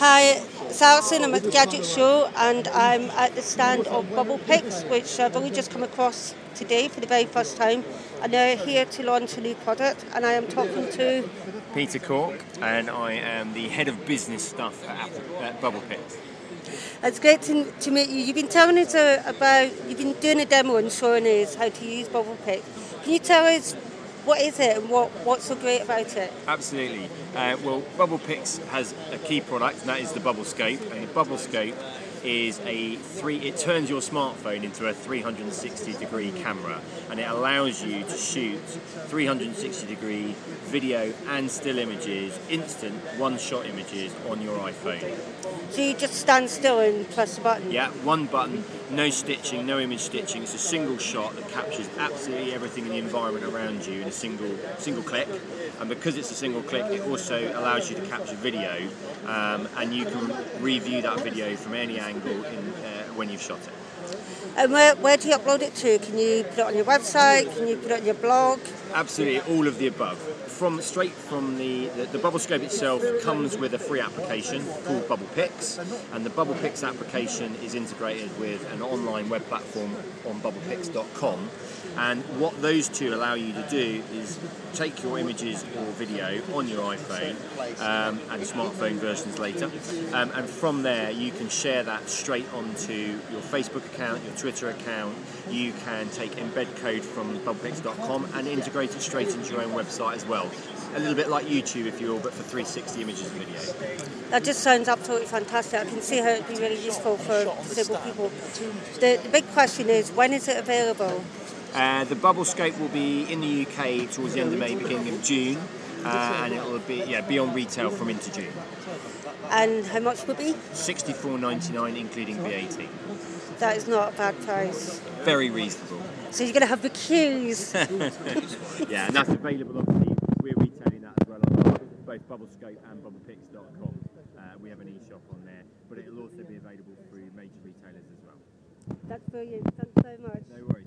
Hi, it's Alison. I'm at the Gadget Show and I'm at the stand of Bubble Picks, which I've only just come across today for the very first time. And they're here to launch a new product, and I am talking to Peter Cork, and I am the head of business stuff at Bubble Picks. It's great to meet you. You've been telling us you've been doing a demo and showing us how to use Bubble Pick. Can you tell us what is it and what's so great about it? Absolutely. Well, Bubble Picks has a key product, and that is the Bubble Scope. And the Bubble Scope is it turns your smartphone into a 360 degree camera, and it allows you to shoot 360 degree video and still images, instant one-shot images on your iPhone. So you just stand still and press the button? Yeah, one button, no stitching, no image stitching. It's a single shot that captures absolutely everything in the environment around you in a single click. And because it's a single click, it also allows you to capture video, and you can review that video from any angle when you've shot it. And where do you upload it to? Can you put it on your website? Can you put it on your blog? Absolutely, all of the above. Straight from the Bubble Scope itself comes with a free application called Bubble Picks, and the Bubble Picks application is integrated with an online web platform on bubblepicks.com. And what those two allow you to do is take your images or video on your iPhone and smartphone versions later, and from there you can share that straight onto your Facebook account, your Twitter account. You can take embed code from bubblepicks.com and integrate it straight into your own website as well. A little bit like YouTube, if you will, but for 360 images and video. That just sounds absolutely fantastic. I can see how it would be really useful for disabled people. The big question is, when is it available? The Bubble Scope will be in the UK towards the end of May, beginning of June, and it will be on retail from into June. And how much would it be? $64.99 including VAT. That is not a bad price. Very reasonable. So you're going to have the queues. Yeah, and that's available, obviously. We're retailing that as well on both BubbleScope and BubblePicks.com. We have an e-shop on there, but it will also be available through major retailers as well. That's brilliant. Thanks so much. No worries.